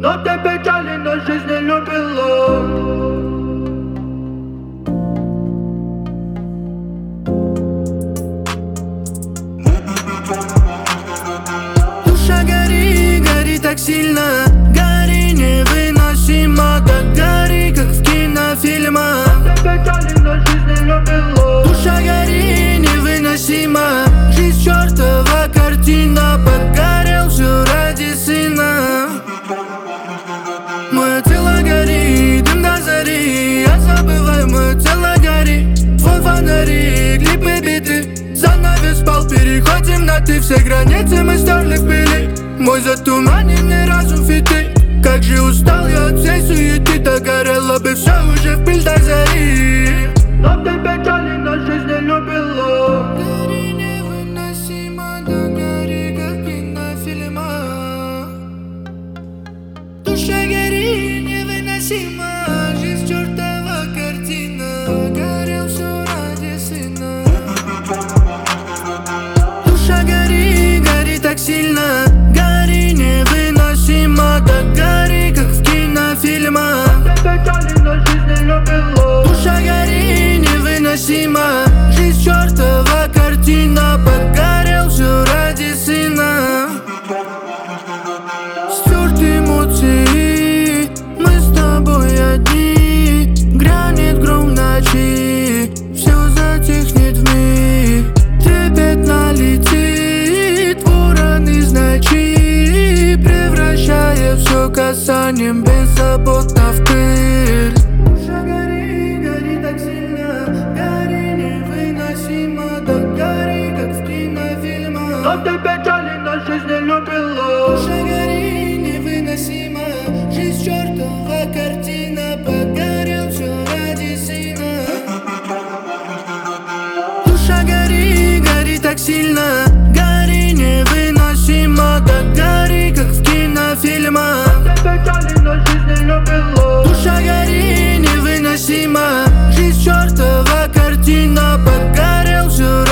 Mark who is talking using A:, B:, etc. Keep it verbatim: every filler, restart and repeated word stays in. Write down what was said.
A: Но ты печали, но жизнь не любила.
B: Душа гори, гори так сильно, гори невыносимо, так гори, как в кинофильмах. Душа гори невыносимо, жизнь чертова картина, погорел все ради сына. Мое тело горит, дым до зари, я забываю, мое тело горит. Твой фонарик, клипы биты, занавес спал, переходим на ты. Все границы мы стерли в пыли, мой затуманенный разум фиты. Как же устал я от всей суеты, догорело бы все уже в пыль до зари.
A: Но ты печали, но жизнь не любила.
B: Гори невыносимо, да гори, как в кинофильмах. Душа гори невыносимо, жизнь чертова картина, горел все ради сына. Душа гори, гори так сильно, гори невыносимо, да гори, как в кинофильмах. Душа гори невыносимо, жизнь чертова картина, погорел все ради сына. Стерт эмоции, мы с тобой одни. Грянет гром в ночи, все затихнет вмиг. Трепет налетит, ворон из ночи, превращая все касанием беззаботно в пыль. Душа гори, гори так сильно, гори невыносимо, да гори, как в кинофильмах.
A: Но ты печали, но жизнь не любила.
B: Душа гори невыносимо, жизнь чертова картина, погорел все ради сына. Душа гори, гори так сильно, гори невыносимо, да гори, как в кинофильмах. Душа гори невыносимо, жизнь чертова картина, погорел все